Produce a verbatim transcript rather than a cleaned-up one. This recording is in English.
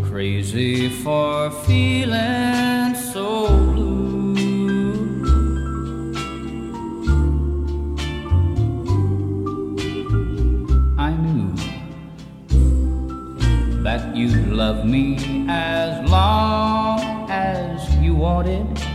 crazy for feeling so blue. I knew that you'd love me as long as you wanted.